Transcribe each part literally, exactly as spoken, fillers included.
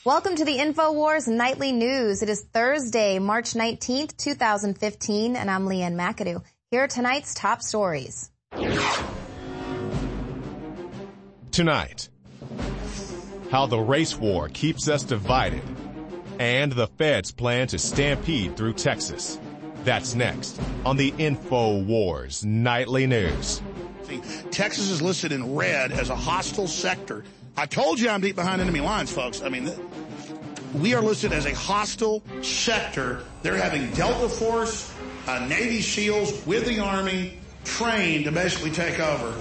Welcome to the InfoWars Nightly News. It is Thursday, March nineteenth, two thousand fifteen, and I'm Leanne McAdoo. Here are tonight's top stories. Tonight, how the race war keeps us divided, and the feds plan to stampede through Texas. That's next on the InfoWars Nightly News. Texas is listed in red as a hostile sector. I told you I'm deep behind enemy lines, folks. I mean, we are listed as a hostile sector. They're having Delta Force, uh, Navy SEALs with the Army trained to basically take over.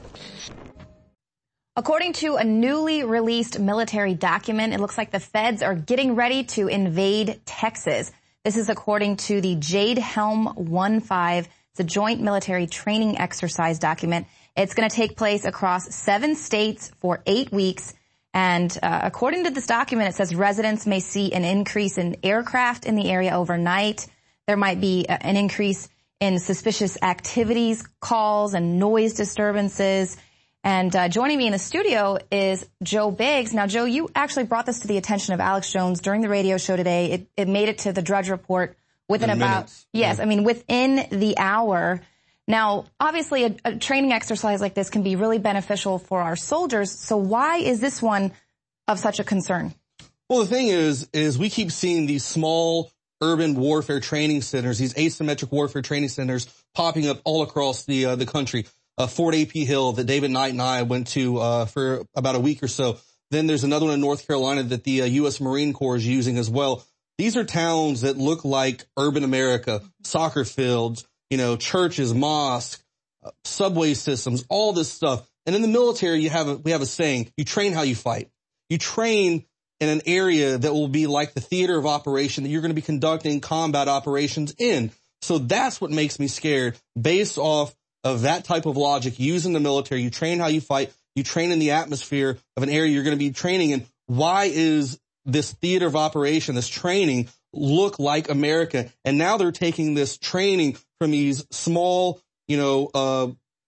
According to a newly released military document, it looks like the feds are getting ready to invade Texas. This is according to the Jade Helm fifteen. It's a joint military training exercise document. It's going to take place across seven states for eight weeks. And uh, according to this document, it says residents may see an increase in aircraft in the area overnight. There might be uh, an increase in suspicious activities, calls, and noise disturbances. And uh, joining me in the studio is Joe Biggs. Now, Joe, you actually brought this to the attention of Alex Jones during the radio show today. It, it made it to the Drudge Report within in about, minutes. yes, I mean, within the hour. Now, obviously, a, a training exercise like this can be really beneficial for our soldiers. So why is this one of such a concern? Well, the thing is, is we keep seeing these small urban warfare training centers, these asymmetric warfare training centers popping up all across the uh, the country. Uh, Fort A P Hill that David Knight and I went to uh, for about a week or so. Then there's another one in North Carolina that the uh, U S Marine Corps is using as well. These are towns that look like urban America, soccer fields, you know, churches, mosques, uh, subway systems, all this stuff. And in the military, you have a, we have a saying, you train how you fight. You train in an area that will be like the theater of operation that you're going to be conducting combat operations in. So that's what makes me scared. Based off of that type of logic, using the military, you train how you fight, you train in the atmosphere of an area you're going to be training in. Why is this theater of operation, this training, look like America? And now they're taking this training from these small, you know, uh,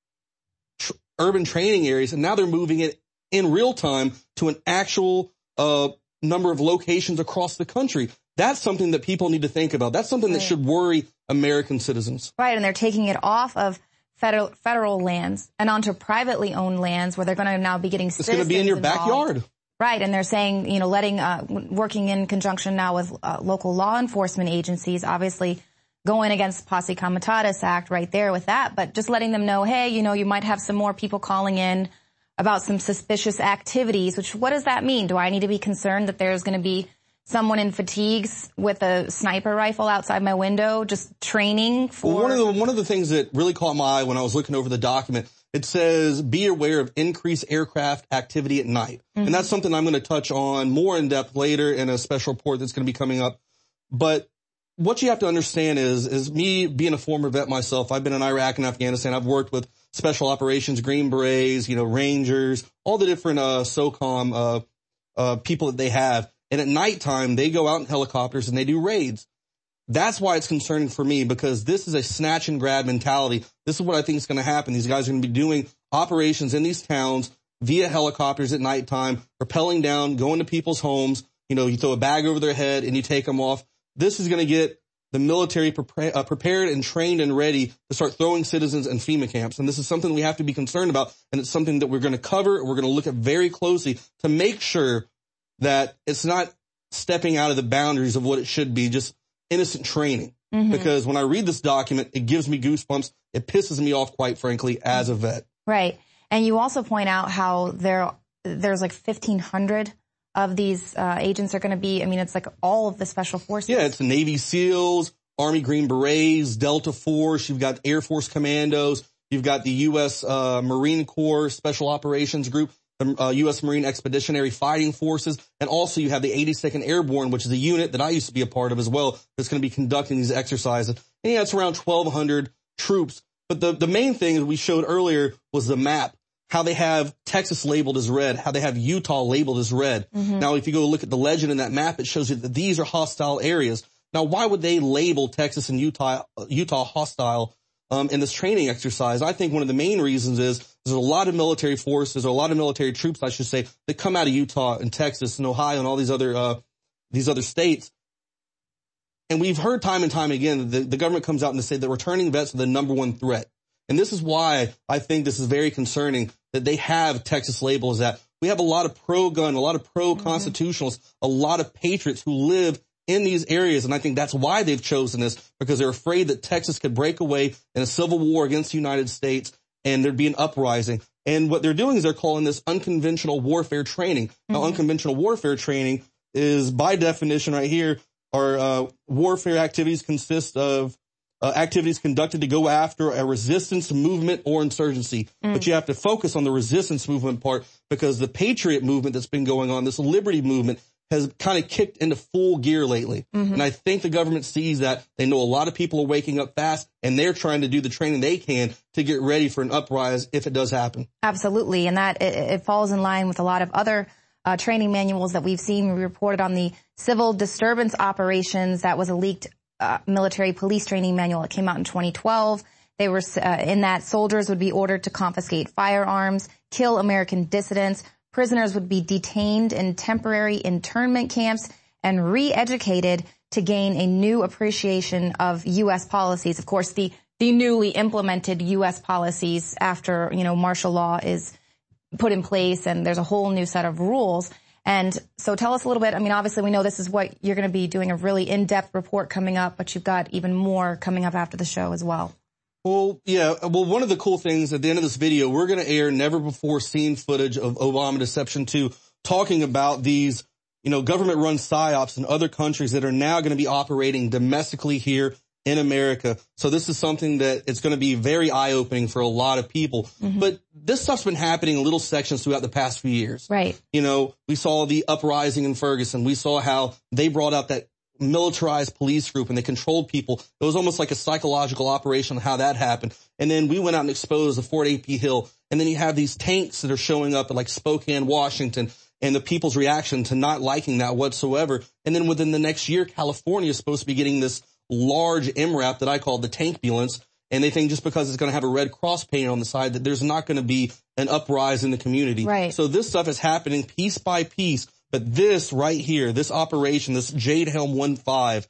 tr- urban training areas, and now they're moving it in real time to an actual uh number of locations across the country. That's something that people need to think about. That's something right. that should worry American citizens. Right, and they're taking it off of federal federal lands and onto privately owned lands where they're going to now be getting citizens It's going to be in your involved. backyard. Right, and they're saying, you know, letting, uh, working in conjunction now with uh, local law enforcement agencies, obviously going against Posse Comitatus Act right there with that, but just letting them know, hey, you know, you might have some more people calling in about some suspicious activities, which what does that mean? Do I need to be concerned that there's going to be someone in fatigues with a sniper rifle outside my window just training for... Well, one of the, one of the things that really caught my eye when I was looking over the document, it says, be aware of increased aircraft activity at night. Mm-hmm. And that's something I'm going to touch on more in depth later in a special report that's going to be coming up. But what you have to understand is, is me being a former vet myself, I've been in Iraq and Afghanistan. I've worked with special operations, Green Berets, you know, Rangers, all the different, uh, SOCOM, uh, uh, people that they have. And at nighttime, they go out in helicopters and they do raids. That's why it's concerning for me, because this is a snatch and grab mentality. This is what I think is going to happen. These guys are going to be doing operations in these towns via helicopters at nighttime, rappelling down, going to people's homes. You know, you throw a bag over their head and you take them off. This is going to get the military pre- uh, prepared and trained and ready to start throwing citizens in FEMA camps. And this is something we have to be concerned about. And it's something that we're going to cover. We're going to look at very closely to make sure that it's not stepping out of the boundaries of what it should be, just innocent training. Mm-hmm. Because when I read this document, it gives me goosebumps. It pisses me off, quite frankly, as a vet. Right. And you also point out how there there's like fifteen hundred of these uh, agents are going to be, I mean, it's like all of the special forces. Yeah, it's the Navy SEALs, Army Green Berets, Delta Force. You've got Air Force Commandos. You've got the U S Uh, Marine Corps Special Operations Group, the uh, U S Marine Expeditionary Fighting Forces, and also you have the eighty-second Airborne, which is a unit that I used to be a part of as well, that's going to be conducting these exercises. And yeah, it's around twelve hundred troops. But the, the main thing that we showed earlier was the map, how they have Texas labeled as red, how they have Utah labeled as red. Mm-hmm. Now, if you go look at the legend in that map, it shows you that these are hostile areas. Now, why would they label Texas and Utah, Utah hostile um, in this training exercise? I think one of the main reasons is there's a lot of military forces, or a lot of military troops, I should say, that come out of Utah and Texas and Ohio and all these other, uh, these other states. And we've heard time and time again that the, the government comes out and they say that returning vets are the number one threat. And this is why I think this is very concerning that they have Texas labels, that we have a lot of pro-gun, a lot of pro-constitutionalists, mm-hmm. a lot of patriots who live in these areas. And I think that's why they've chosen this, because they're afraid that Texas could break away in a civil war against the United States and there'd be an uprising. And what they're doing is they're calling this unconventional warfare training. Mm-hmm. Now, unconventional warfare training is, by definition right here, our uh, warfare activities consist of uh, activities conducted to go after a resistance movement or insurgency. Mm. But you have to focus on the resistance movement part, because the patriot movement that's been going on, this liberty movement, has kind of kicked into full gear lately. Mm-hmm. And I think the government sees that. They know a lot of people are waking up fast, and they're trying to do the training they can to get ready for an uprising if it does happen. Absolutely. And that it, it falls in line with a lot of other uh, training manuals that we've seen. We reported on the civil disturbance operations. That was a leaked uh, military police training manual. It came out in twenty twelve. They were uh, in that soldiers would be ordered to confiscate firearms, kill American dissidents. Prisoners would be detained in temporary internment camps and re-educated to gain a new appreciation of U S policies. Of course, the, the newly implemented U S policies after, you know, martial law is put in place and there's a whole new set of rules. And so tell us a little bit. I mean, obviously we know this is what you're going to be doing, a really in-depth report coming up, but you've got even more coming up after the show as well. Well, yeah. Well, one of the cool things at the end of this video, we're going to air never before seen footage of Obama Deception two, talking about these, you know, government run psyops in other countries that are now going to be operating domestically here in America. So this is something that it's going to be very eye-opening for a lot of people. Mm-hmm. But this stuff's been happening in little sections throughout the past few years. Right. You know, we saw the uprising in Ferguson. We saw how they brought out that militarized police group and they controlled people. It was almost like a psychological operation on how that happened. And then we went out and exposed the Fort A P Hill. And then you have these tanks that are showing up at like Spokane, Washington, and the people's reaction to not liking that whatsoever. And then within the next year, California is supposed to be getting this large M RAP that I call the Tankbulance. And they think just because it's going to have a Red Cross painted on the side that there's not going to be an uprising in the community. Right. So this stuff is happening piece by piece. But this right here, this operation, this Jade Helm one five,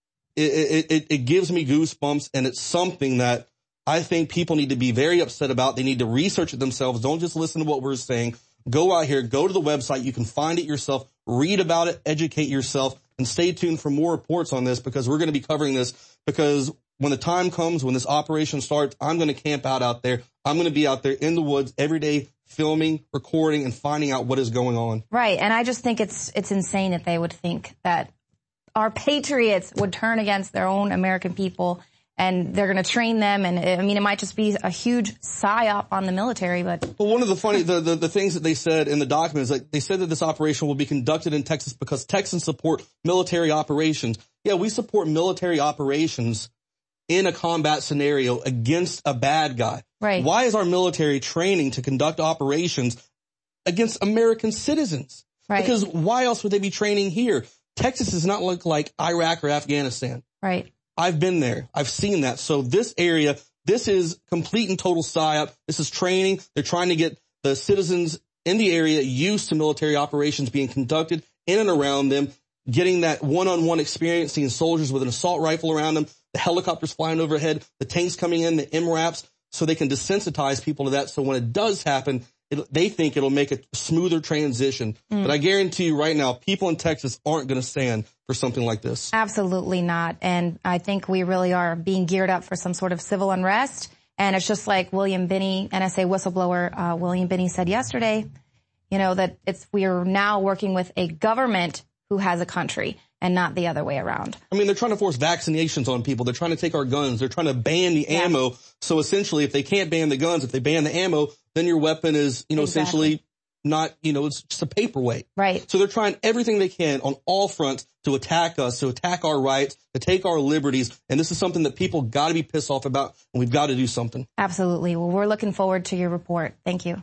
it, it, it gives me goosebumps, and it's something that I think people need to be very upset about. They need to research it themselves. Don't just listen to what we're saying. Go out here, go to the website. You can find it yourself, read about it, educate yourself, and stay tuned for more reports on this, because we're going to be covering this, because when the time comes, when this operation starts, I'm going to camp out out there. I'm going to be out there in the woods every day, filming, recording, and finding out what is going on. Right. And I just think it's it's insane that they would think that our patriots would turn against their own American people and they're going to train them. And I mean, it might just be a huge psyop on the military. But well, one of the funny, the, the, the things that they said in the document is like they said that this operation will be conducted in Texas because Texans support military operations. Yeah, we support military operations in a combat scenario against a bad guy. Right. Why is our military training to conduct operations against American citizens? Right. Because why else would they be training here? Texas does not look like Iraq or Afghanistan. Right. I've been there. I've seen that. So this area, this is complete and total psyop. This is training. They're trying to get the citizens in the area used to military operations being conducted in and around them, getting that one-on-one experience, seeing soldiers with an assault rifle around them, the helicopters flying overhead, the tanks coming in, the M RAPs, so they can desensitize people to that. So when it does happen, it, they think it'll make a smoother transition. Mm. But I guarantee you right now, people in Texas aren't going to stand for something like this. Absolutely not. And I think we really are being geared up for some sort of civil unrest. And it's just like William Binney, N S A whistleblower, uh, William Binney said yesterday, you know, that it's, we are now working with a government who has a country and not the other way around. I mean, they're trying to force vaccinations on people. They're trying to take our guns. They're trying to ban the yeah. ammo. So essentially, if they can't ban the guns, if they ban the ammo, then your weapon is, you know, exactly. essentially not, you know, it's just a paperweight. Right. So they're trying everything they can on all fronts to attack us, to attack our rights, to take our liberties. And this is something that people got to be pissed off about, and we've got to do something. Absolutely. Well, we're looking forward to your report. Thank you.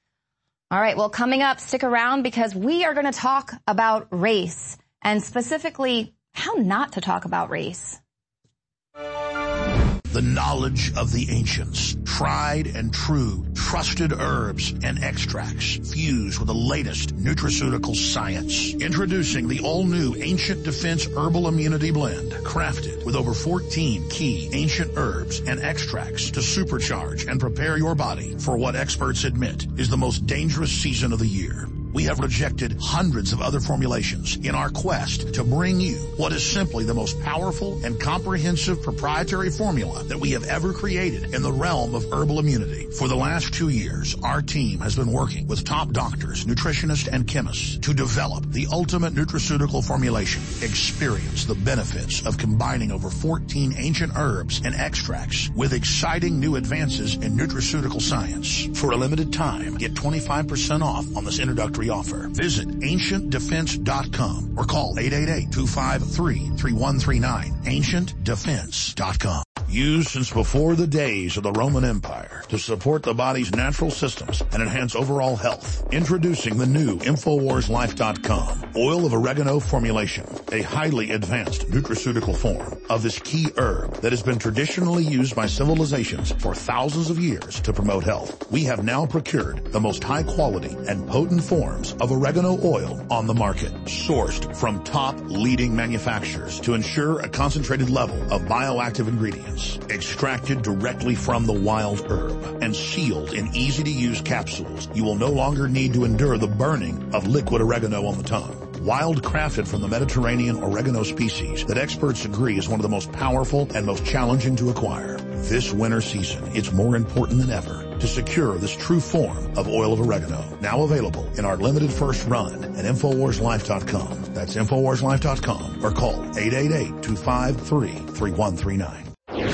All right. Well, coming up, stick around because we are going to talk about race. And specifically, how not to talk about race. the knowledge of the ancients, tried and true, trusted herbs and extracts fused with the latest nutraceutical science. Introducing the all-new Ancient Defense Herbal Immunity Blend, crafted with over fourteen key ancient herbs and extracts to supercharge and prepare your body for what experts admit is the most dangerous season of the year. We have rejected hundreds of other formulations in our quest to bring you what is simply the most powerful and comprehensive proprietary formula that we have ever created in the realm of herbal immunity. For the last two years, our team has been working with top doctors, nutritionists, and chemists to develop the ultimate nutraceutical formulation. Experience the benefits of combining over fourteen ancient herbs and extracts with exciting new advances in nutraceutical science. For a limited time, get twenty-five percent off on this introductory offer. Visit ancient defense dot com or call eight eight eight, two five three, three one three nine. ancient defense dot com. Used since before the days of the Roman Empire to support the body's natural systems and enhance overall health. Introducing the new Infowars Life dot com oil of oregano formulation, a highly advanced nutraceutical form of this key herb that has been traditionally used by civilizations for thousands of years to promote health. We have now procured the most high quality and potent form of oregano oil on the market, sourced from top leading manufacturers to ensure a concentrated level of bioactive ingredients, extracted directly from the wild herb and sealed in easy-to-use capsules. You will no longer need to endure the burning of liquid oregano on the tongue. Wild crafted from the Mediterranean oregano species that experts agree is one of the most powerful and most challenging to acquire. This winter season, it's more important than ever to secure this true form of oil of oregano. Now available in our limited first run at Infowars Life dot com. That's Infowars Life dot com or call eight eight eight, two five three, three one three nine.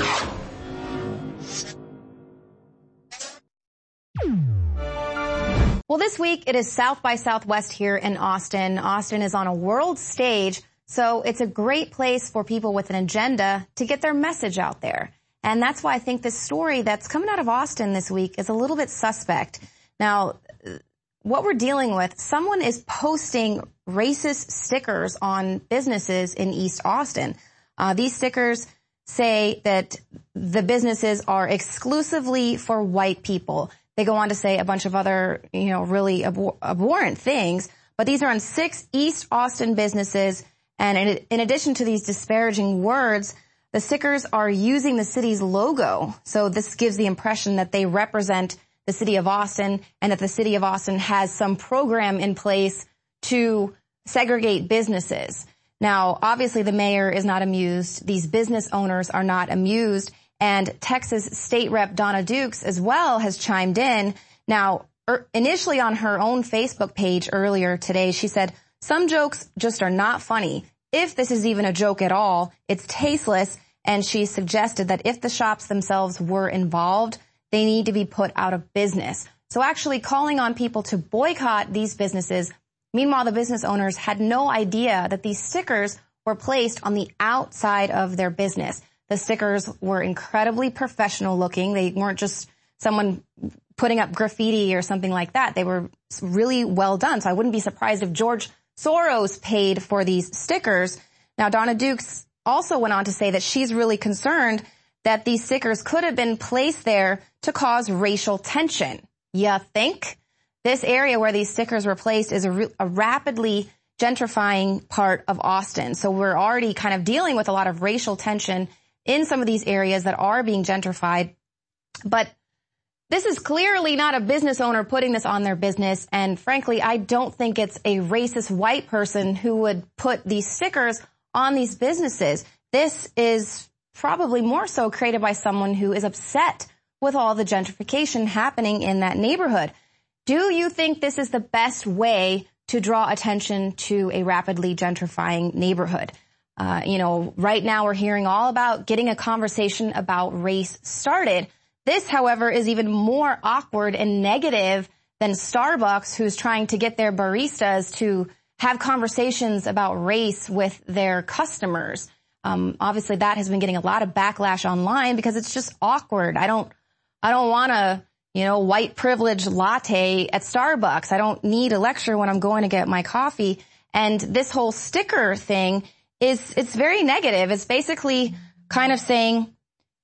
Well, this week it is South by Southwest here in Austin. Austin is on a world stage, so it's a great place for people with an agenda to get their message out there. And that's why I think this story that's coming out of Austin this week is a little bit suspect. Now, what we're dealing with, someone is posting racist stickers on businesses in East Austin. Uh, these stickers say that the businesses are exclusively for white people. They go on to say a bunch of other, you know, really abhor- abhorrent things, but these are on six East Austin businesses. And in, in addition to these disparaging words, the stickers are using the city's logo. So this gives the impression that they represent the city of Austin and that the city of Austin has some program in place to segregate businesses. Now, obviously the mayor is not amused. These business owners are not amused. And Texas State Rep Donna Dukes as well has chimed in. Now, er, initially on her own Facebook page earlier today, she said, some jokes just are not funny. If this is even a joke at all, it's tasteless. And she suggested that if the shops themselves were involved, they need to be put out of business. So actually calling on people to boycott these businesses. Meanwhile, the business owners had no idea that these stickers were placed on the outside of their business. The stickers were incredibly professional looking. They weren't just someone putting up graffiti or something like that. They were really well done. So I wouldn't be surprised if George Soros paid for these stickers. Now, Donna Dukes also went on to say that she's really concerned that these stickers could have been placed there to cause racial tension. You think? This area where these stickers were placed is a, re- a rapidly gentrifying part of Austin. So we're already kind of dealing with a lot of racial tension in some of these areas that are being gentrified. But this is clearly not a business owner putting this on their business. And frankly, I don't think it's a racist white person who would put these stickers on these businesses. This is probably more so created by someone who is upset with all the gentrification happening in that neighborhood. Do you think this is the best way to draw attention to a rapidly gentrifying neighborhood? Uh, you know, right now we're hearing all about getting a conversation about race started. This, however, is even more awkward and negative than Starbucks, who's trying to get their baristas to have conversations about race with their customers. Um, obviously that has been getting a lot of backlash online because it's just awkward. I don't, I don't want a, you know, white privilege latte at Starbucks. I don't need a lecture when I'm going to get my coffee. And this whole sticker thing is, it's very negative. It's basically kind of saying,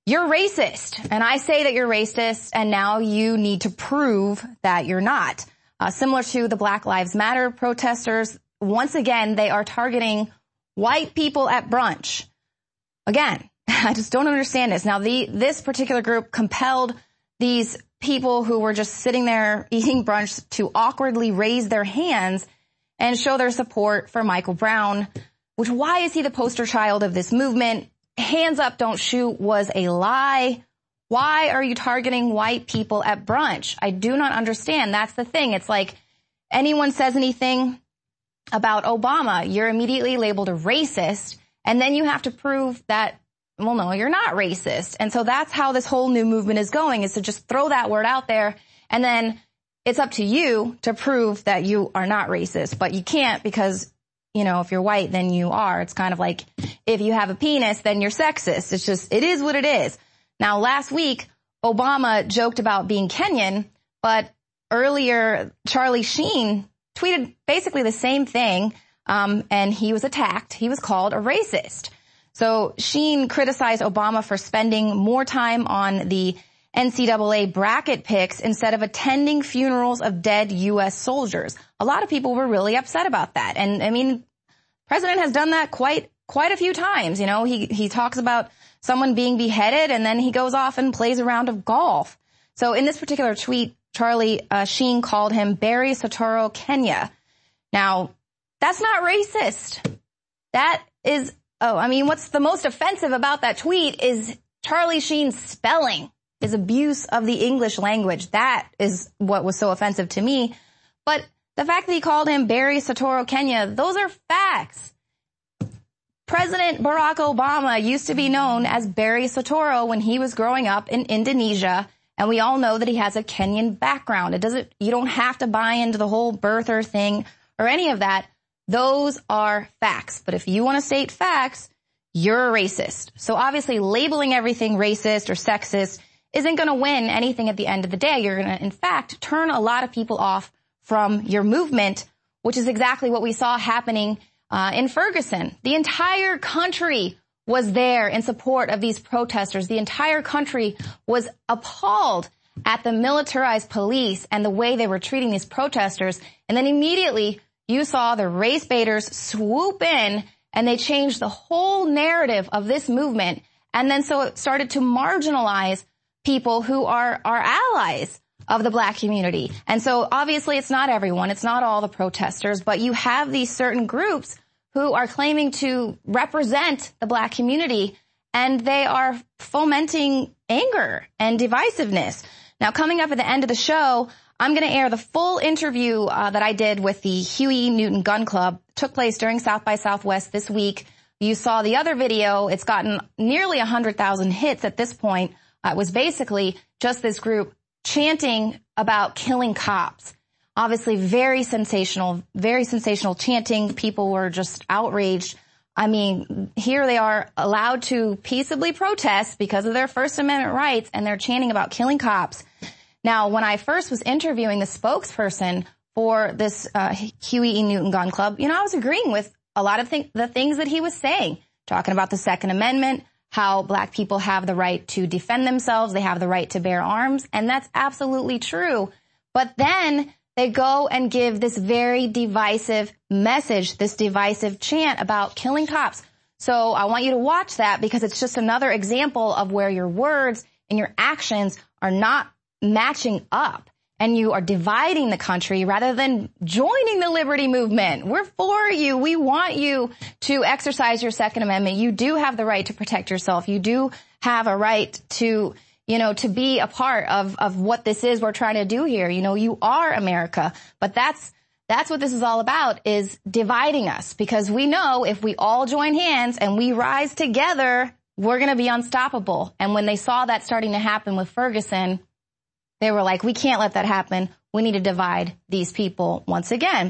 you're racist. And I say that you're racist, and now you need to prove that you're not. Uh, similar to the Black Lives Matter protesters, once again, they are targeting white people at brunch. Again, I just don't understand this. Now, the this particular group compelled these people who were just sitting there eating brunch to awkwardly raise their hands and show their support for Michael Brown, which why is he the poster child of this movement? Hands up, don't shoot was a lie. Why are you targeting white people at brunch? I do not understand. That's the thing. It's like anyone says anything about Obama, you're immediately labeled a racist, and then you have to prove that, well, no, you're not racist. And so that's how this whole new movement is going, is to just throw that word out there, and then it's up to you to prove that you are not racist. But you can't because, you know, if you're white, then you are. It's kind of like if you have a penis, then you're sexist. It's just, it is what it is. Now, last week, Obama joked about being Kenyan, but earlier, Charlie Sheen tweeted basically the same thing, um, and he was attacked. He was called a racist. So Sheen criticized Obama for spending more time on the N C double A bracket picks instead of attending funerals of dead U S soldiers. A lot of people were really upset about that. And I mean, President has done that quite, quite a few times. You know, he, he talks about someone being beheaded and then he goes off and plays a round of golf. So in this particular tweet, Charlie uh, Sheen called him Barry Soetoro Kenya. Now, that's not racist. That is, oh, I mean, what's the most offensive about that tweet is Charlie Sheen's spelling, his abuse of the English language. That is what was so offensive to me. But the fact that he called him Barry Soetoro Kenya, those are facts. President Barack Obama used to be known as Barry Soetoro when he was growing up in Indonesia. And we all know that he has a Kenyan background. It doesn't, you don't have to buy into the whole birther thing or any of that. Those are facts. But if you want to state facts, you're a racist. So obviously labeling everything racist or sexist isn't going to win anything at the end of the day. You're going to, in fact, turn a lot of people off from your movement, which is exactly what we saw happening uh, in Ferguson. The entire country was there in support of these protesters. The entire country was appalled at the militarized police and the way they were treating these protesters. And then immediately you saw the race baiters swoop in and they changed the whole narrative of this movement. And then so it started to marginalize people who are our allies of the black community. And so obviously it's not everyone. It's not all the protesters, but you have these certain groups who are claiming to represent the black community, and they are fomenting anger and divisiveness. Now, coming up at the end of the show, I'm going to air the full interview uh, that I did with the Huey Newton Gun Club. It took place during South by Southwest this week. You saw the other video. It's gotten nearly one hundred thousand hits at this point. Uh, it was basically just this group chanting about killing cops. Obviously very sensational, very sensational chanting. People were just outraged. I mean, here they are allowed to peaceably protest because of their First Amendment rights, and they're chanting about killing cops. Now, when I first was interviewing the spokesperson for this uh, Huey E. Newton Gun Club, you know, I was agreeing with a lot of th- the things that he was saying, talking about the Second Amendment, how black people have the right to defend themselves, they have the right to bear arms, and that's absolutely true. But then they go and give this very divisive message, this divisive chant about killing cops. So I want you to watch that because it's just another example of where your words and your actions are not matching up, and you are dividing the country rather than joining the liberty movement. We're for you. We want you to exercise your Second Amendment. You do have the right to protect yourself. You do have a right to, you know, to be a part of, of what this is we're trying to do here. You know, you are America, but that's, that's what this is all about, is dividing us, because we know if we all join hands and we rise together, we're going to be unstoppable. And when they saw that starting to happen with Ferguson, they were like, we can't let that happen. We need to divide these people once again.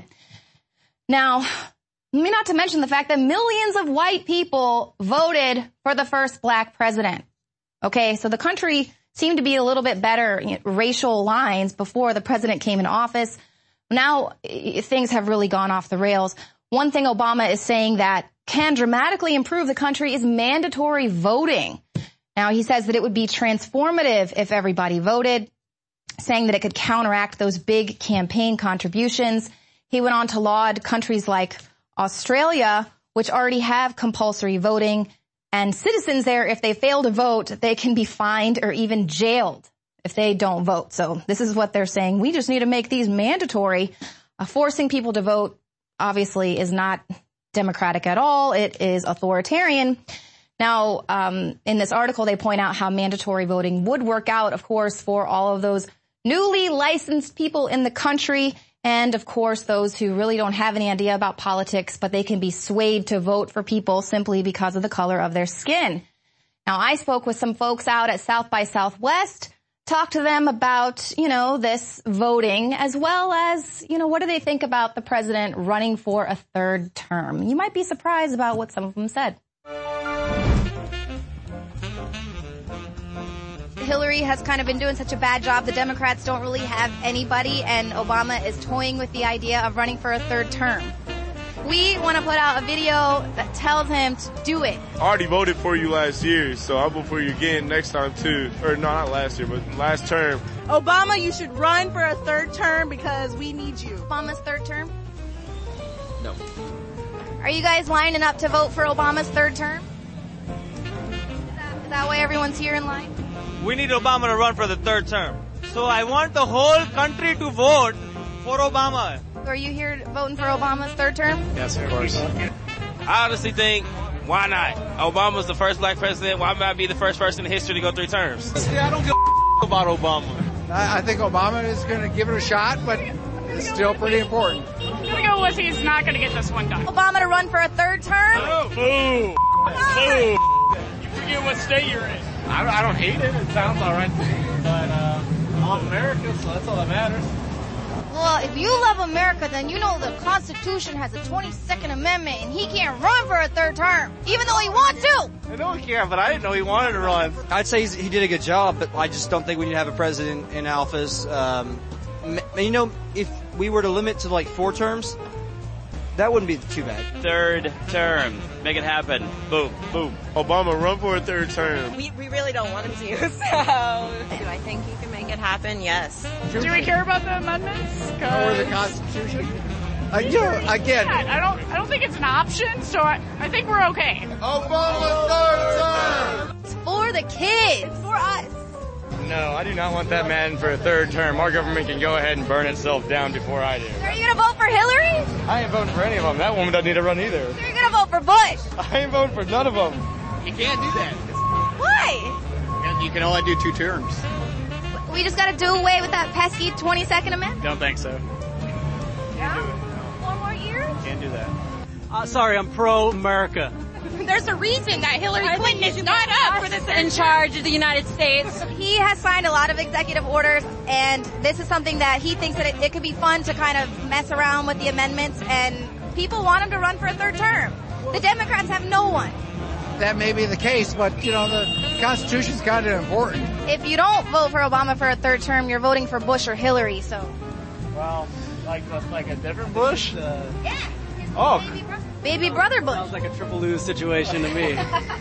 Now, not to mention the fact that millions of white people voted for the first black president. Okay, so the country seemed to be a little bit better, you know, racial lines before the president came into office. Now things have really gone off the rails. One thing Obama is saying that can dramatically improve the country is mandatory voting. Now, he says that it would be transformative if everybody voted, saying that it could counteract those big campaign contributions. He went on to laud countries like Australia, which already have compulsory voting, and citizens there, if they fail to vote, they can be fined or even jailed if they don't vote. So this is what they're saying. We just need to make these mandatory. Uh, forcing people to vote, obviously, is not democratic at all. It is authoritarian. Now, um, in this article, they point out how mandatory voting would work out, of course, for all of those newly licensed people in the country. And, of course, those who really don't have any idea about politics, but they can be swayed to vote for people simply because of the color of their skin. Now, I spoke with some folks out at South by Southwest, talked to them about, you know, this voting, as well as, you know, what do they think about the president running for a third term? You might be surprised about what some of them said. Hillary has kind of been doing such a bad job. The Democrats don't really have anybody, and Obama is toying with the idea of running for a third term. We want to put out a video that tells him to do it. I already voted for you last year, so I'll vote for you again next time too. Or no, not last year, but last term. Obama, you should run for a third term because we need you. Obama's third term? No. Are you guys lining up to vote for Obama's third term? Is that, is that why everyone's here in line? We need Obama to run for the third term. So I want the whole country to vote for Obama. Are you here voting for Obama's third term? Yes, of course. I honestly think, why not? Obama's the first black president. Why not be the first person in history to go three terms? See, I don't give a about Obama. I think Obama is going to give it a shot, but it's still pretty important. I'm going to go with he's not going to get this one done. Obama to run for a third term? Oh, boo. Boo. You forget what state you're in. I don't, I don't hate it. It sounds all right to me. But uh, I love America, so that's all that matters. Well, if you love America, then you know the Constitution has a twenty-second Amendment, and he can't run for a third term, even though he wants to. I know he can, but I didn't know he wanted to run. I'd say he's, he did a good job, but I just don't think we need to have a president in office. Um, you know, if we were to limit to like four terms, that wouldn't be too bad. Third term. Make it happen. Boom, boom. Obama, run for a third term. We, we really don't want him to, so. Do I think he can make it happen? Yes. Do we care about the amendments? Or the Constitution? Uh, you know, again. Yeah, I don't, I don't think it's an option, so I, I think we're okay. Obama, third term! It's for the kids. It's for us. No, I do not want that man for a third term. Our government can go ahead and burn itself down before I do. Are you going to vote for Hillary? I ain't voting for any of them. That woman doesn't need to run either. So you're going to vote for Bush? I ain't voting for none of them. You can't do that. Why? You can only do two terms. We just got to do away with that pesky twenty-second Amendment? Don't think so. Yeah? One more year? Can't do that. Uh, sorry, I'm pro-America. There's a reason that Hillary Clinton is not up for this in charge of the United States. He has signed a lot of executive orders, and this is something that he thinks that it, it could be fun to kind of mess around with the amendments, and people want him to run for a third term. The Democrats have no one. That may be the case, but, you know, the Constitution's kind of important. If you don't vote for Obama for a third term, you're voting for Bush or Hillary, so. Well, like like a different Bush? Uh, yeah. Oh. Baby, bro- baby brother Bush. Sounds like a triple lose situation to me.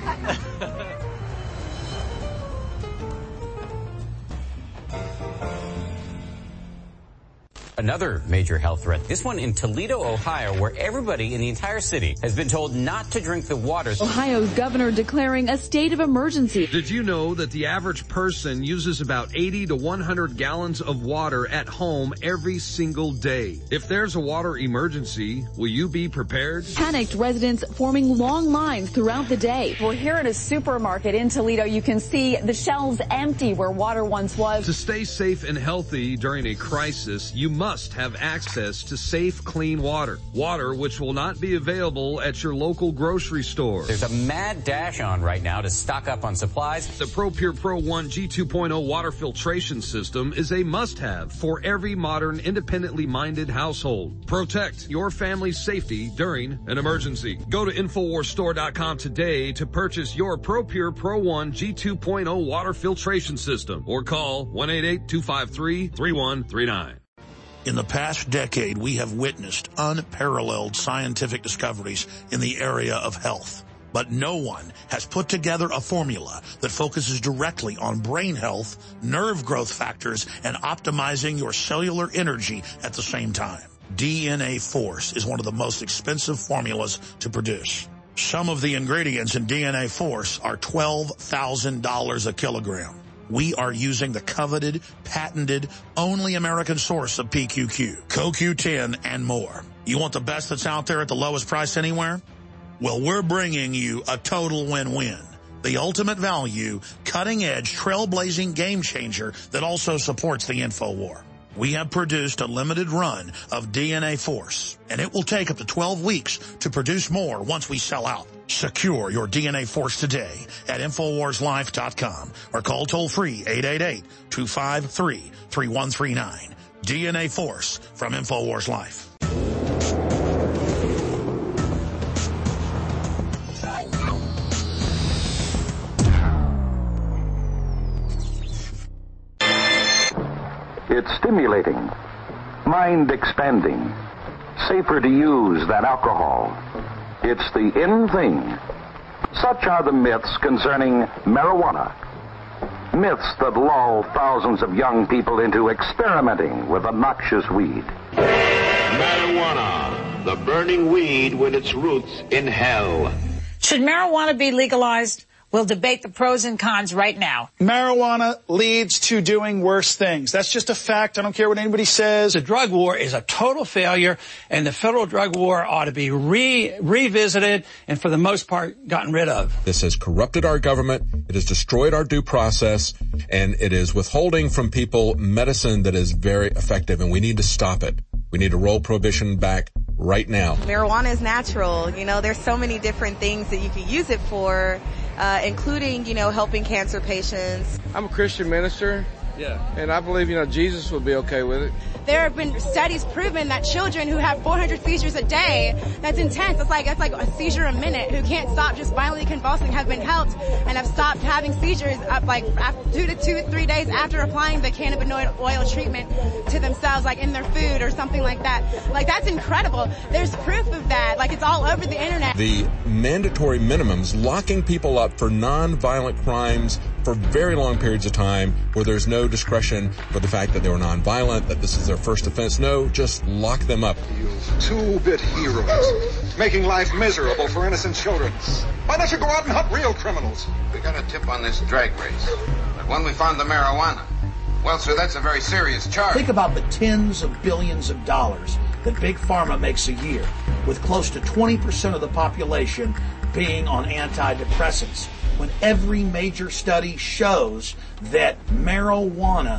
Another major health threat, this one in Toledo, Ohio, where everybody in the entire city has been told not to drink the water. Ohio's governor declaring a state of emergency. Did you know that the average person uses about eighty to one hundred gallons of water at home every single day? If there's a water emergency, will you be prepared? Panicked residents forming long lines throughout the day. We're here at a supermarket in Toledo. You can see the shelves empty where water once was. To stay safe and healthy during a crisis, you must must have access to safe, clean water. Water which will not be available at your local grocery store. There's a mad dash on right now to stock up on supplies. The ProPure Pro one G two point oh water filtration system is a must-have for every modern, independently minded household. Protect your family's safety during an emergency. Go to Infowars Store dot com today to purchase your ProPure Pro one G two point oh water filtration system or call one eight eight, two five three, three one three nine. In the past decade, we have witnessed unparalleled scientific discoveries in the area of health. But no one has put together a formula that focuses directly on brain health, nerve growth factors, and optimizing your cellular energy at the same time. D N A Force is one of the most expensive formulas to produce. Some of the ingredients in D N A Force are twelve thousand dollars a kilogram. We are using the coveted, patented, only American source of P Q Q, C O Q ten, and more. You want the best that's out there at the lowest price anywhere? Well, we're bringing you a total win-win. The ultimate value, cutting-edge, trailblazing game changer that also supports the InfoWar. We have produced a limited run of D N A Force, and it will take up to twelve weeks to produce more once we sell out. Secure your D N A Force today at Infowars Life dot com or call toll-free eight eight eight, two five three, three one three nine. D N A Force from Infowars Life. It's stimulating, mind-expanding, safer to use than alcohol. It's the in thing. Such are the myths concerning marijuana. Myths that lull thousands of young people into experimenting with a noxious weed. Marijuana, the burning weed with its roots in hell. Should marijuana be legalized? We'll debate the pros and cons right now. Marijuana leads to doing worse things. That's just a fact. I don't care what anybody says. The drug war is a total failure, and the federal drug war ought to be re- revisited and, for the most part, gotten rid of. This has corrupted our government. It has destroyed our due process, and it is withholding from people medicine that is very effective, and we need to stop it. We need to roll prohibition back right now. Marijuana is natural. You know, there's so many different things that you can use it for. Uh, including, you know, helping cancer patients. I'm a Christian minister. Yeah. And I believe, you know, Jesus would be okay with it. There have been studies proven that children who have four hundred seizures a day, that's intense. It's like, that's like a seizure a minute, who can't stop just violently convulsing, have been helped and have stopped having seizures up like after two to two, three days after applying the cannabinoid oil treatment to themselves, like in their food or something like that. Like, that's incredible. There's proof of that. Like, it's all over the internet. The mandatory minimums locking people up for non-violent crimes for very long periods of time where there's no discretion for the fact that they were non-violent, that this is their first offense. No, just lock them up. You two-bit heroes, making life miserable for innocent children. Why don't you go out and hunt real criminals? We got a tip on this drag race. But when we found the marijuana, well, sir, that's a very serious charge. Think about the tens of billions of dollars that Big Pharma makes a year, with close to twenty percent of the population being on antidepressants, when every major study shows that marijuana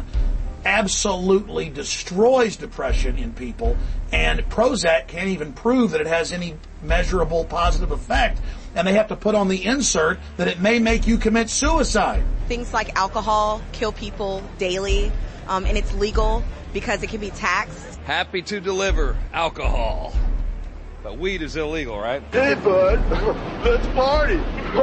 absolutely destroys depression in people, and Prozac can't even prove that it has any measurable positive effect, and they have to put on the insert that it may make you commit suicide. Things like alcohol kill people daily, um, and it's legal because it can be taxed. Happy to deliver alcohol. But weed is illegal, right? Hey, bud, let's party.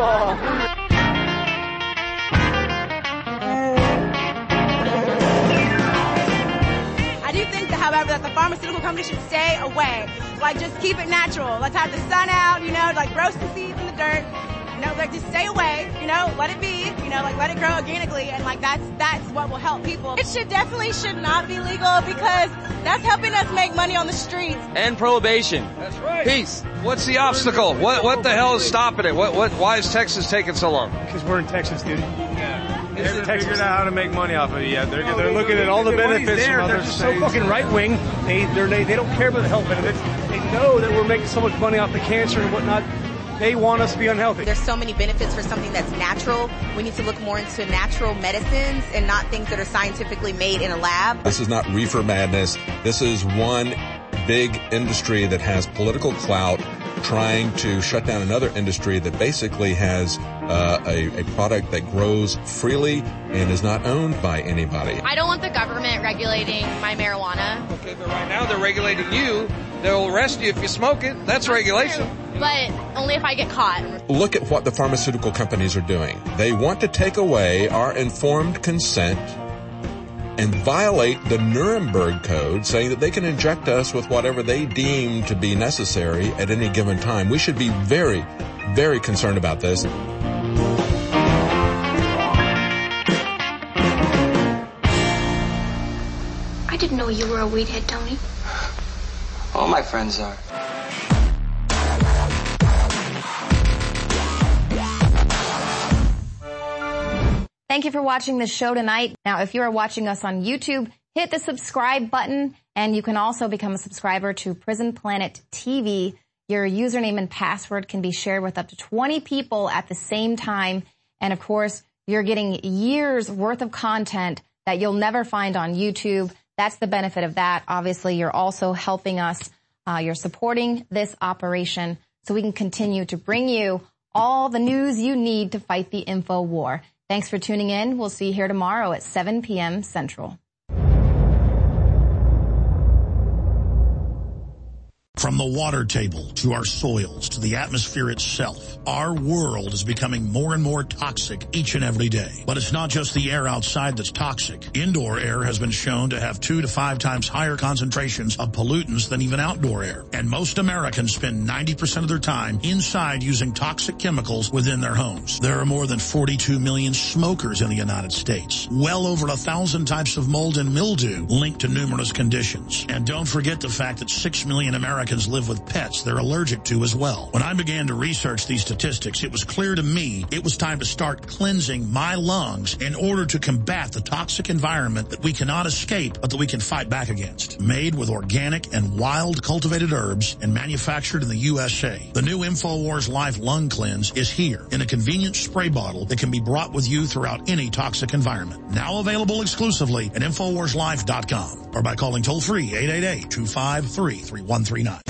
I do think, however, that the pharmaceutical company should stay away. Like, just keep it natural. Let's have the sun out, you know, like roast the seeds in the dirt. You know, like, just stay away, you know, let it be, you know, like, let it grow organically, and, like, that's that's what will help people. It should definitely should not be legal because that's helping us make money on the streets. And prohibition. That's right. Peace. What's the obstacle? What what the hell is stopping it? What what? Why is Texas taking so long? Because we're in Texas, dude. Yeah. They haven't Texas. figured out how to make money off of it yet. They're, No, they're they- looking they- at all the the money's benefits there. from They're other just so states. fucking right wing. They they're, they they don't care about the health benefits. They know that we're making so much money off the cancer and whatnot. They want us to be unhealthy. There's so many benefits for something that's natural. We need to look more into natural medicines and not things that are scientifically made in a lab. This is not reefer madness. This is one big industry that has political clout trying to shut down another industry that basically has uh, a, a product that grows freely and is not owned by anybody. I don't want the government regulating my marijuana. Okay, but right now they're regulating you. They'll arrest you if you smoke it. That's regulation. But only if I get caught. Look at what the pharmaceutical companies are doing. They want to take away our informed consent and violate the Nuremberg Code, saying that they can inject us with whatever they deem to be necessary at any given time. We should be very, very concerned about this. I didn't know you were a weedhead, Tony. All my friends are. Thank you for watching the show tonight. Now, if you are watching us on YouTube, hit the subscribe button, and you can also become a subscriber to Prison Planet T V. Your username and password can be shared with up to twenty people at the same time. And of course, you're getting years worth of content that you'll never find on YouTube. That's the benefit of that. Obviously, you're also helping us. Uh, you're supporting this operation so we can continue to bring you all the news you need to fight the info war. Thanks for tuning in. We'll see you here tomorrow at seven p.m. Central. From the water table to our soils to the atmosphere itself, our world is becoming more and more toxic each and every day. But it's not just the air outside that's toxic. Indoor air has been shown to have two to five times higher concentrations of pollutants than even outdoor air. And most Americans spend ninety percent of their time inside using toxic chemicals within their homes. There are more than forty-two million smokers in the United States. Well over a thousand types of mold and mildew linked to numerous conditions. And don't forget the fact that six million Americans live with pets they're allergic to as well. When I began to research these statistics, it was clear to me it was time to start cleansing my lungs in order to combat the toxic environment that we cannot escape but that we can fight back against. Made with organic and wild cultivated herbs and manufactured in the U S A, the new InfoWars Life Lung Cleanse is here in a convenient spray bottle that can be brought with you throughout any toxic environment. Now available exclusively at Infowars Life dot com or by calling toll-free eight eight eight, two five three, three one three nine.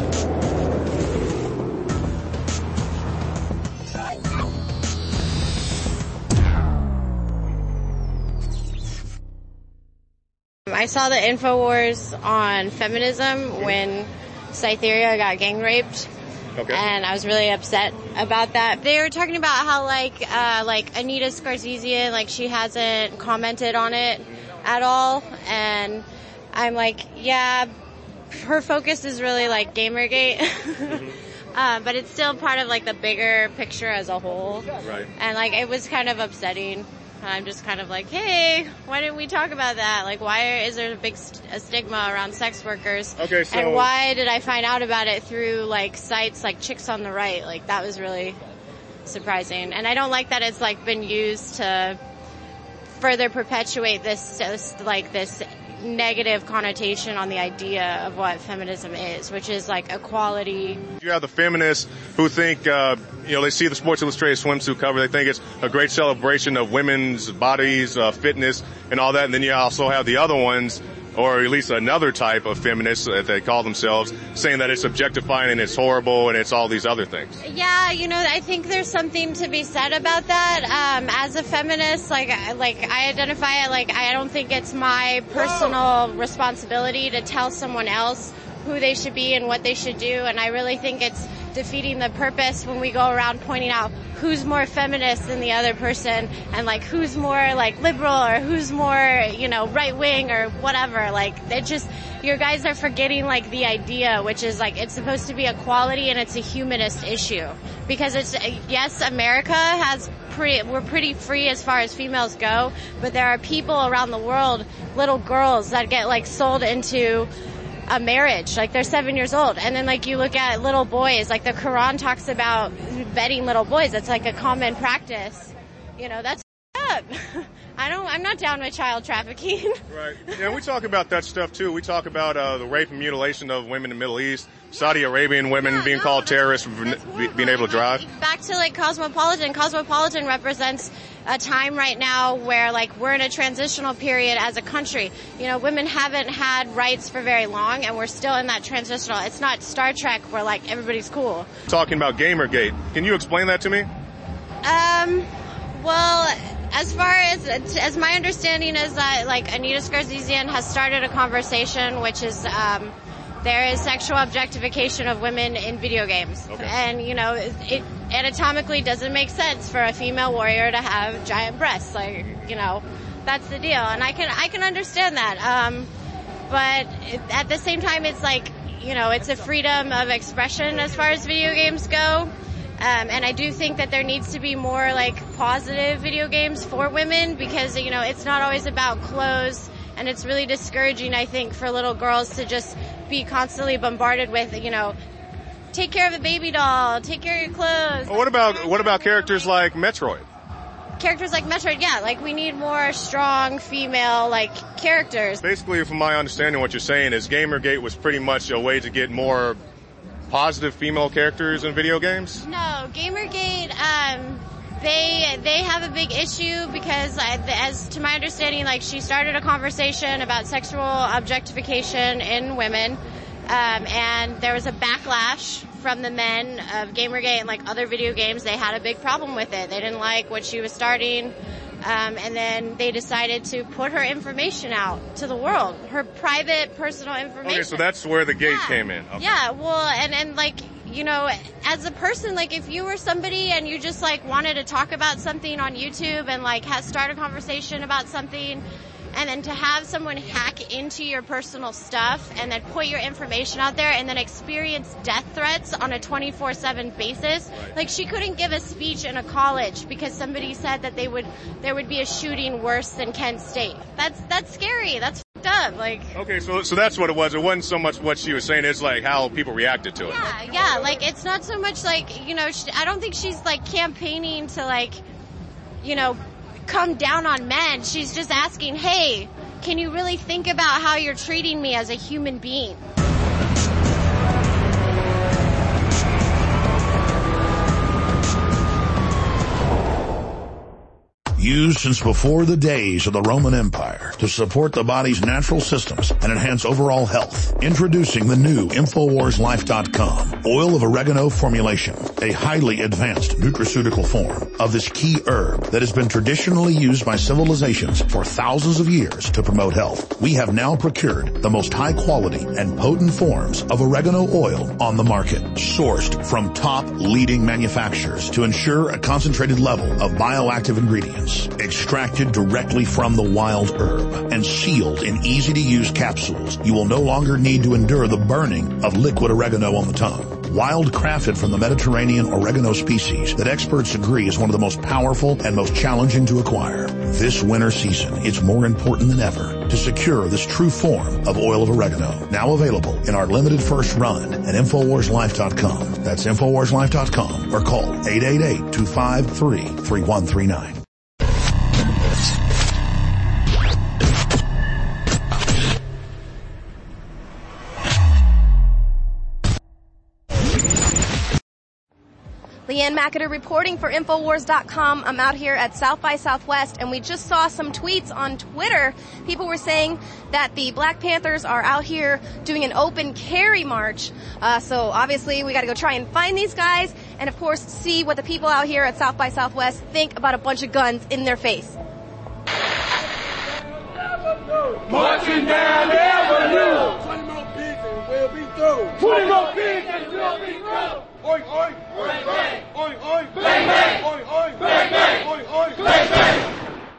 I saw the InfoWars on feminism when Cytherea got gang raped. Okay. And I was really upset about that. They were talking about how like uh like Anita Scarzizian, like she hasn't commented on it at all, and I'm like, yeah, her focus is really like Gamergate. Mm-hmm. uh, but it's still part of like the bigger picture as a whole. Right. And like it was kind of upsetting. I'm just kind of like, hey, why didn't we talk about that? Like, why is there a big st- a stigma around sex workers? Okay, so... And why did I find out about it through, like, sites like Chicks on the Right? Like, that was really surprising. And I don't like that it's, like, been used to further perpetuate this, this like, this negative connotation on the idea of what feminism is, which is, like, equality. You have the feminists who think, uh, you know, they see the Sports Illustrated swimsuit cover, they think it's a great celebration of women's bodies, uh, fitness, and all that, and then you also have the other ones, or at least another type of feminists that they call themselves, saying that it's objectifying and it's horrible and it's all these other things. Yeah, you know, I think there's something to be said about that. Um, as a feminist, like, like I identify it, like, I don't think it's my personal responsibility to tell someone else who they should be and what they should do, and I really think it's defeating the purpose when we go around pointing out who's more feminist than the other person, and like who's more like liberal or who's more, you know, right wing or whatever. Like, it just, your guys are forgetting like the idea, which is like it's supposed to be equality and it's a humanist issue. Because it's, yes, America has pretty, we're pretty free as far as females go, but there are people around the world, little girls that get like sold into a marriage, like they're seven years old. And then like you look at little boys, like the Quran talks about vetting little boys. That's like a common practice. You know, that's up. I don't, I'm not down with child trafficking. Right. Yeah, we talk about that stuff too. We talk about uh, the rape and mutilation of women in the Middle East, Saudi Arabian women yeah, being no, called terrorists for being able to drive. Back to like Cosmopolitan. Cosmopolitan represents a time right now where like we're in a transitional period as a country. You know, women haven't had rights for very long and we're still in that transitional. It's not Star Trek where like everybody's cool. Talking about Gamergate. Can you explain that to me? Um, well, as far as, as my understanding is that like Anita Scarzizian has started a conversation which is, um, there is sexual objectification of women in video games. Okay. And, you know, it, it anatomically doesn't make sense for a female warrior to have giant breasts. Like, you know, that's the deal. And I can, I can understand that. Um, but it, at the same time, it's like, you know, it's a freedom of expression as far as video games go. Um, and I do think that there needs to be more like positive video games for women because, you know, it's not always about clothes, and it's really discouraging, I think, for little girls to just be constantly bombarded with, you know, take care of the baby doll, take care of your clothes. Well, what about what about characters like Metroid? Characters like Metroid, yeah, like we need more strong female like characters. Basically, from my understanding, what you're saying is Gamergate was pretty much a way to get more positive female characters in video games? No, Gamergate, um, they they have a big issue because, as to my understanding, like she started a conversation about sexual objectification in women, um, and there was a backlash from the men of Gamergate and like other video games. They had a big problem with it. They didn't like what she was starting. Um, and then they decided to put her information out to the world, her private, personal information. Okay, so that's where the gate yeah. came in. Okay. Yeah, well, and, and like, you know, as a person, like if you were somebody and you just like wanted to talk about something on YouTube and like have, start a conversation about something, and then to have someone hack into your personal stuff and then put your information out there and then experience death threats on a twenty-four seven basis. Right. Like she couldn't give a speech in a college because somebody said that they would, there would be a shooting worse than Kent State. That's, that's scary. That's fucked up. Like. Okay, so, so that's what it was. It wasn't so much what she was saying. It's like how people reacted to it. Yeah, yeah. Like it's not so much like, you know, she, I don't think she's like campaigning to like, you know, come down on men. She's just asking, hey, can you really think about how you're treating me as a human being? Used since before the days of the Roman Empire to support the body's natural systems and enhance overall health. Introducing the new Infowars Life dot com oil of oregano formulation, a highly advanced nutraceutical form of this key herb that has been traditionally used by civilizations for thousands of years to promote health. We have now procured the most high quality and potent forms of oregano oil on the market, sourced from top leading manufacturers to ensure a concentrated level of bioactive ingredients. Extracted directly from the wild herb and sealed in easy-to-use capsules, you will no longer need to endure the burning of liquid oregano on the tongue. Wild crafted from the Mediterranean oregano species that experts agree is one of the most powerful and most challenging to acquire. This winter season, it's more important than ever to secure this true form of oil of oregano. Now available in our limited first run at Infowars Life dot com. That's Infowars Life dot com or call eight eight eight, two five three, three one three nine. Leanne McAdoo reporting for Infowars dot com. I'm out here at South by Southwest, and we just saw some tweets on Twitter. People were saying that the Black Panthers are out here doing an open carry march. Uh, so obviously we got to go try and find these guys, and of course see what the people out here at South by Southwest think about a bunch of guns in their face. Marching down the avenue. twenty more pigs and we'll be through. twenty more pigs and we'll be through. Oi, oi, bang, bang, oi, oi, bang, bang, oi, oi, bang, bang, oi, oi, bang, bang.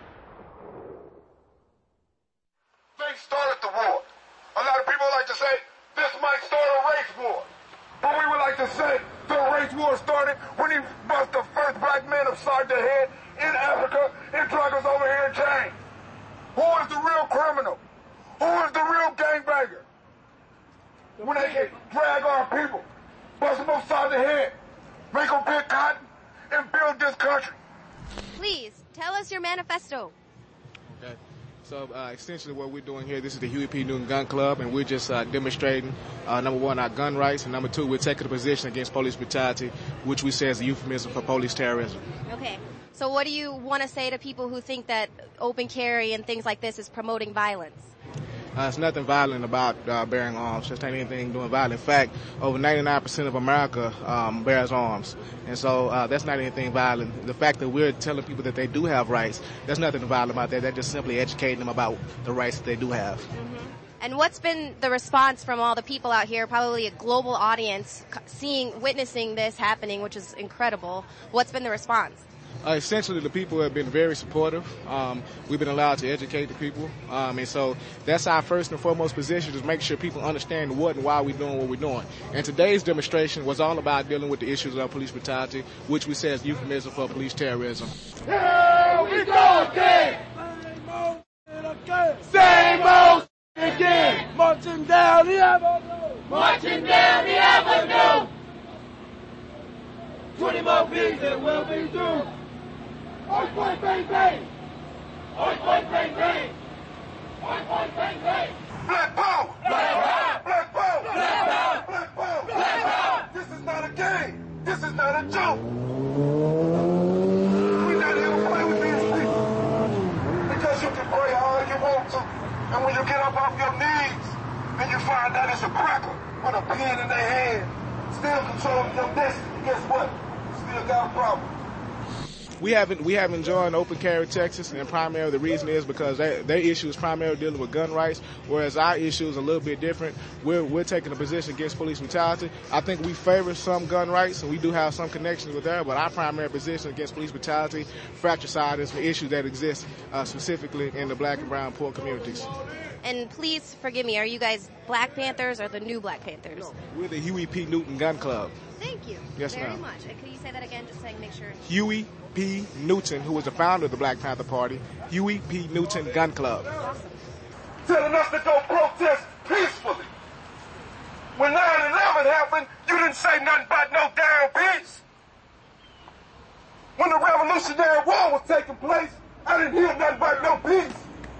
They started the war. A lot of people like to say this might start a race war. But we would like to say the race war started when he bust the first black man upside the head in Africa and drug us over here in chains. Who is the real criminal? Who is the real gangbanger? When they can drag our people, bust them upside the head, make them pick cotton, and build this country. Please, tell us your manifesto. Okay. So, uh, essentially what we're doing here, this is the Huey P. Newton Gun Club, and we're just uh, demonstrating, uh, number one, our gun rights, and number two, we're taking a position against police brutality, which we say is a euphemism for police terrorism. Okay. So what do you want to say to people who think that open carry and things like this is promoting violence? Uh, there's nothing violent about uh, bearing arms. Just ain't anything doing violent. In fact, over ninety-nine percent of America um, bears arms. And so uh, that's not anything violent. The fact that we're telling people that they do have rights, there's nothing violent about that. They're just simply educating them about the rights that they do have. Mm-hmm. And what's been the response from all the people out here, probably a global audience, seeing, witnessing this happening, which is incredible? What's been the response? Uh, essentially, the people have been very supportive. Um, we've been allowed to educate the people. Um, and so that's our first and foremost position, is make sure people understand what and why we're doing what we're doing. And today's demonstration was all about dealing with the issues of police brutality, which we say is euphemism for police terrorism. Here we go again! Same old again! Marching down the avenue! Marching down the avenue! Twenty more pigs and we'll be through! Oink, oink, bang, bang! Oink, oink, bang, bang! Oink, oink, bang, bang! Black power! Black power! Black power! Black power! Black power! Black power! This is not a game! This is not a joke! We're not here to play with these people. Because you can pray all you want to, and when you get up off your knees, then you find out it's a cracker with a pen in their hand, still controlling your destiny. Guess what? Still got a problem. We haven't we haven't joined Open Carry Texas, and primarily the reason is because they, their issue is primarily dealing with gun rights, whereas our issue is a little bit different. We're we're taking a position against police brutality. I think we favor some gun rights, and we do have some connections with that, but our primary position against police brutality, fratricide, is the issue that exists uh, specifically in the black and brown poor communities. And please forgive me, are you guys Black Panthers or the new Black Panthers? No, we're the Huey P. Newton Gun Club. Thank you yes, very ma'am. much. And could you say that again, just so I can make sure? Huey P. Newton, who was the founder of the Black Panther Party, Huey P. Newton Gun Club. Awesome. Telling us to go protest peacefully. When nine eleven happened, you didn't say nothing about no damn peace. When the Revolutionary War was taking place, I didn't hear nothing about no peace.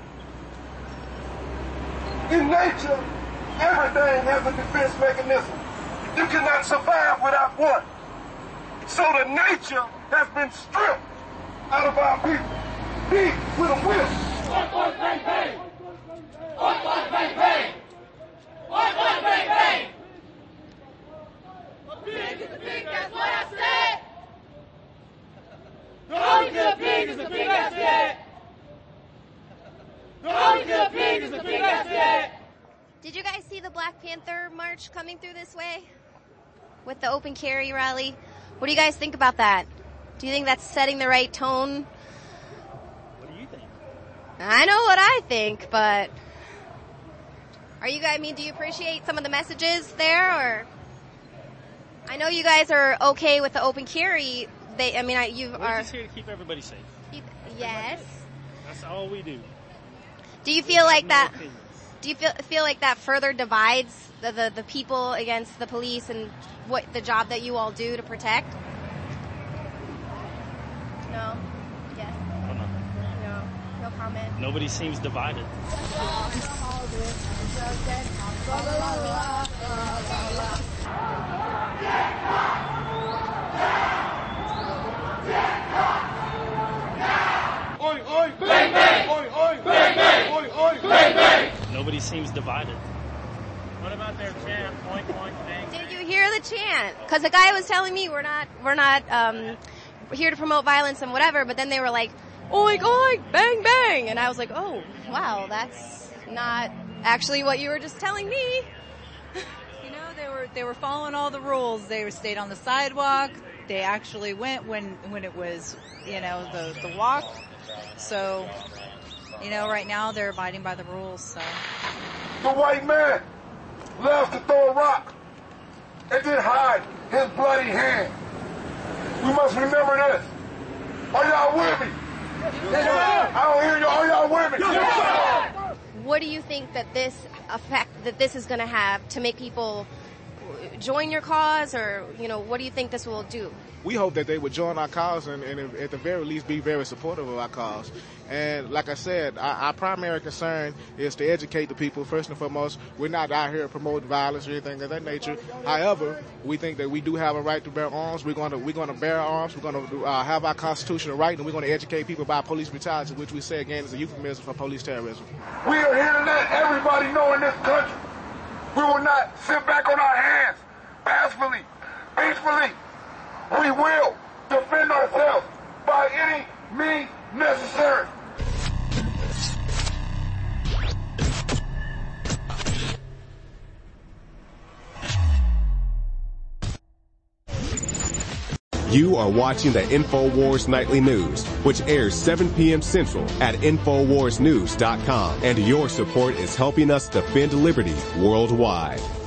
In nature, everything has a defense mechanism. You cannot survive without one. So the nature has been stripped out of our people. Beat with a whip. Oink, oink, bang, bang. Oink, oink, bang, bang. Oink, oink, bang, bang. A pig is a pig, that's what I said. The only good pig is the pig that's dead. The only good pig is the pig that's dead. Did you guys see the Black Panther march coming through this way? With the open carry rally? What do you guys think about that? Do you think that's setting the right tone? What do you think? I know what I think, but are you guys, I mean, do you appreciate some of the messages there, or? I know you guys are okay with the open carry. They, I mean, I, you We're are. just here to keep everybody safe. Keep, yes. That's all we do. Do you feel like that? Do you feel feel like that further divides the, the the people against the police and what the job that you all do to protect? No. Yes. Oh, no. No. No comment. Nobody seems divided. Oink, oink, bang, bang. Oink, oink, bang, bang. Oink, oink, bang, bang. Nobody seems divided. What about their chant? Oink, oink, bang. Did you hear the chant? Because the guy was telling me we're not we're not um, here to promote violence and whatever, but then they were like, oink, oink, bang, bang, and I was like, oh, wow, that's not actually what you were just telling me. You know, they were they were following all the rules. They were stayed on the sidewalk. They actually went when when it was, you know, the the walk. So, you know, right now they're abiding by the rules. So the white man loves to throw a rock and then hide his bloody hand. We must remember this. Are y'all with me? I don't hear you. Are y'all with me? What do you think that this effect that this is going to have to make people join your cause, or, you know, what do you think this will do? We hope that they would join our cause and, and at the very least be very supportive of our cause. And like I said, our, our primary concern is to educate the people. First and foremost, we're not out here promoting violence or anything of that nature. However, we think that we do have a right to bear arms. We're going to we're going to bear arms. We're going to uh, have our constitutional right, and we're going to educate people about police brutality, which we say again is a euphemism for police terrorism. We are here to let everybody know in this country we will not sit back on our hands peacefully, peacefully. We will defend ourselves by any means necessary. You are watching the InfoWars Nightly News, which airs seven p.m. Central at Infowars News dot com. And your support is helping us defend liberty worldwide.